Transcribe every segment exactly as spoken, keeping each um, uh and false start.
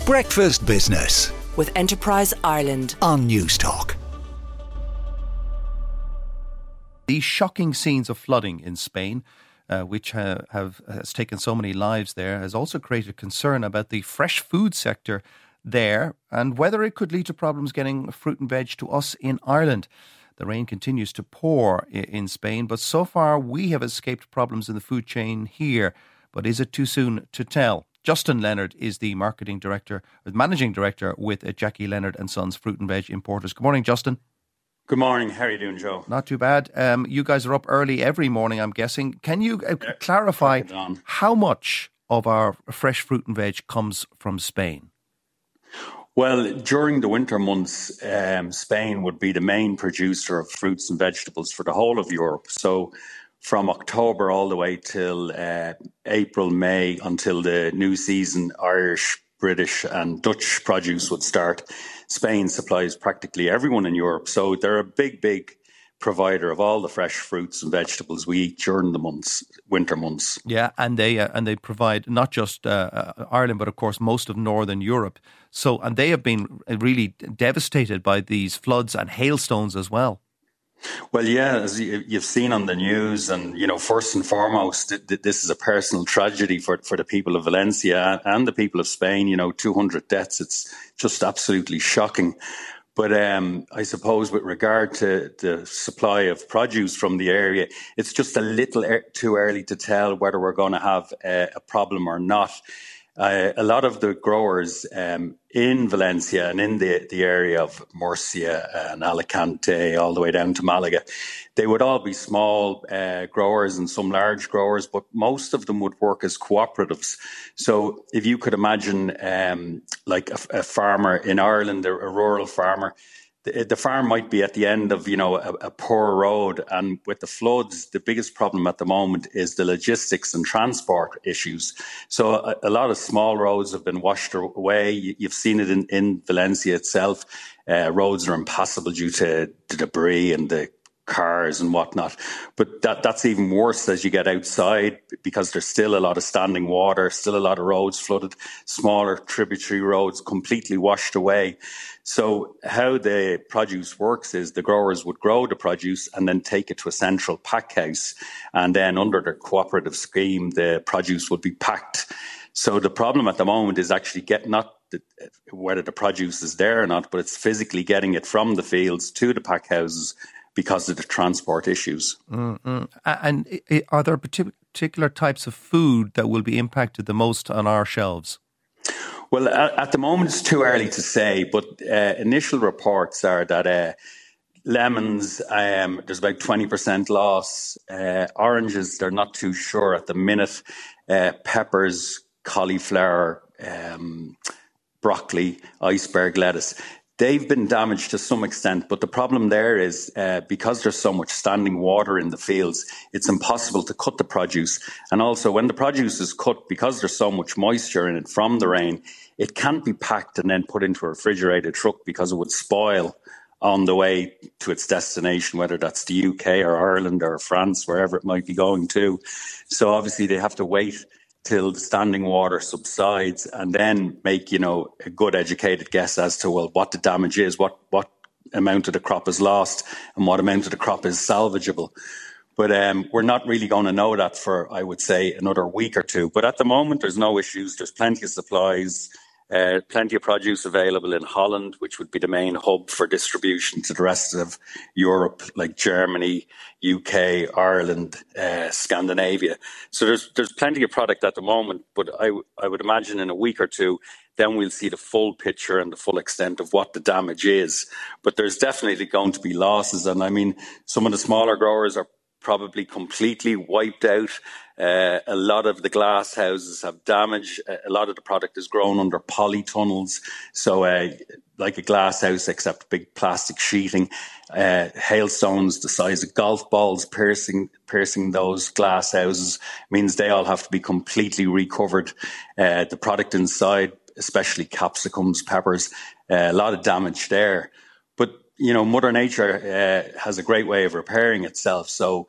Breakfast Business with Enterprise Ireland on Newstalk. These shocking scenes of flooding in Spain, uh, which ha- have has taken so many lives there, has also created concern about the fresh food sector there and whether it could lead to problems getting fruit and veg to us in Ireland. The rain continues to pour i- in Spain, but so far we have escaped problems in the food chain here. But is it too soon to tell? Justin Leonard is the marketing director, or managing director with uh, Jackie Leonard and Sons Fruit and Veg Importers. Good morning, Justin. Good morning. How are you doing, Joe? Not too bad. Um, you guys are up early every morning, I'm guessing. Can you uh, Yeah, clarify crack it on. how much of our fresh fruit and veg comes from Spain? Well, during the winter months, um, Spain would be the main producer of fruits and vegetables for the whole of Europe. So from October all the way till uh, April, May, until the new season, Irish, British and Dutch produce would start. Spain supplies practically everyone in Europe. So they're a big, big provider of all the fresh fruits and vegetables we eat during the months, winter months. Yeah, and they uh, and they provide not just uh, uh, Ireland, but of course most of Northern Europe. So, and they have been really devastated by these floods and hailstones as well. Well, yeah, as you- you've seen on the news, and you know, first and foremost, th- th- this is a personal tragedy for for the people of Valencia and the people of Spain. You know, two hundred deaths. It's just absolutely shocking. But um, I suppose with regard to the supply of produce from the area, it's just a little er- too early to tell whether we're going to have a, a problem or not. Uh, a lot of the growers um, in Valencia and in the, the area of Murcia and Alicante, all the way down to Malaga, they would all be small uh, growers and some large growers, but most of them would work as cooperatives. So if you could imagine um, like a, a farmer in Ireland, a, a rural farmer, the, the farm might be at the end of, you know, a, a poor road. And with the floods, the biggest problem at the moment is the logistics and transport issues. So a, a lot of small roads have been washed away. You, you've seen it in, in Valencia itself. Uh, roads are impassable due to the debris and the cars and whatnot. But that that's even worse as you get outside, because there's still a lot of standing water, still a lot of roads flooded, smaller tributary roads completely washed away. So how the produce works is the growers would grow the produce and then take it to a central pack house. And then under the cooperative scheme, the produce would be packed. So the problem at the moment is actually get not the, whether the produce is there or not, but it's physically getting it from the fields to the pack houses because of the transport issues. Mm-hmm. And i- are there partic- particular types of food that will be impacted the most on our shelves? Well, at, at the moment, it's too early to say, but uh, initial reports are that uh, lemons, um, there's about twenty percent loss. Uh, oranges, they're not too sure at the minute. Uh, peppers, cauliflower, um, broccoli, iceberg lettuce. They've been damaged to some extent, but the problem there is uh, because there's so much standing water in the fields, it's impossible to cut the produce. And also when the produce is cut, because there's so much moisture in it from the rain, it can't be packed and then put into a refrigerated truck because it would spoil on the way to its destination, whether that's the U K or Ireland or France, wherever it might be going to. So obviously they have to wait till the standing water subsides and then make, you know, a good educated guess as to, well, what the damage is, what, what amount of the crop is lost and what amount of the crop is salvageable. But um, we're not really going to know that for, I would say, another week or two. But at the moment, there's no issues. There's plenty of supplies, uh, plenty of produce available in Holland, which would be the main hub for distribution to the rest of Europe, like Germany, U K, Ireland, uh, Scandinavia. So there's there's plenty of product at the moment, but I, I would imagine in a week or two, then we'll see the full picture and the full extent of what the damage is. But there's definitely going to be losses. And I mean, some of the smaller growers are probably completely wiped out. Uh, a lot of the glass houses have damage. A lot of the product is grown under polytunnels. So uh, like a glass house, except big plastic sheeting. Uh, hailstones the size of golf balls piercing piercing those glass houses means they all have to be completely recovered. Uh, the product inside, especially capsicums, peppers, uh, a lot of damage there. But, you know, Mother Nature uh, has a great way of repairing itself. So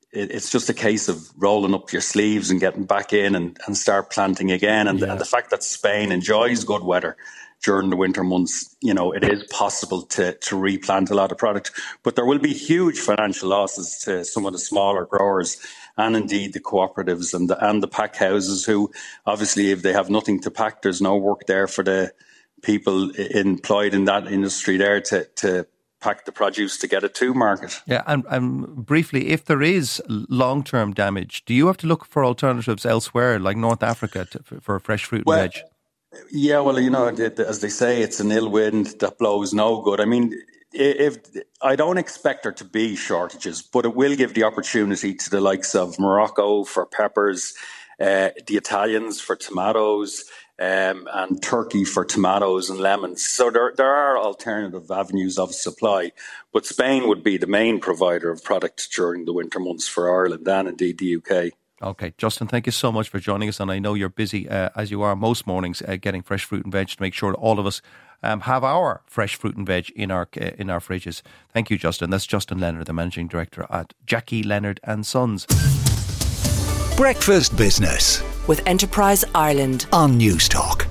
it, it's just a case of rolling up your sleeves and getting back in and, and start planting again. And, yeah. the, and the fact that Spain enjoys good weather during the winter months, you know, it is possible to, to replant a lot of product. But there will be huge financial losses to some of the smaller growers and indeed the cooperatives and the, and the pack houses, who obviously, if they have nothing to pack, there's no work there for the people employed in that industry there to, to pack the produce to get it to market. Yeah, and, and briefly, if there is long-term damage, do you have to look for alternatives elsewhere, like North Africa, to, for fresh fruit well, and veg? Yeah, well, you know, as they say, it's an ill wind that blows no good. I mean, if I don't expect there to be shortages, but it will give the opportunity to the likes of Morocco for peppers, uh, the Italians for tomatoes, um, and Turkey for tomatoes and lemons. So there, there are alternative avenues of supply, but Spain would be the main provider of product during the winter months for Ireland and indeed the U K. Okay, Justin, thank you so much for joining us. And I know you're busy, uh, as you are most mornings, uh, getting fresh fruit and veg to make sure that all of us um, have our fresh fruit and veg in our uh, in our fridges. Thank you, Justin. That's Justin Leonard, the Managing Director at Jackie Leonard and Sons. Breakfast Business with Enterprise Ireland on News Talk.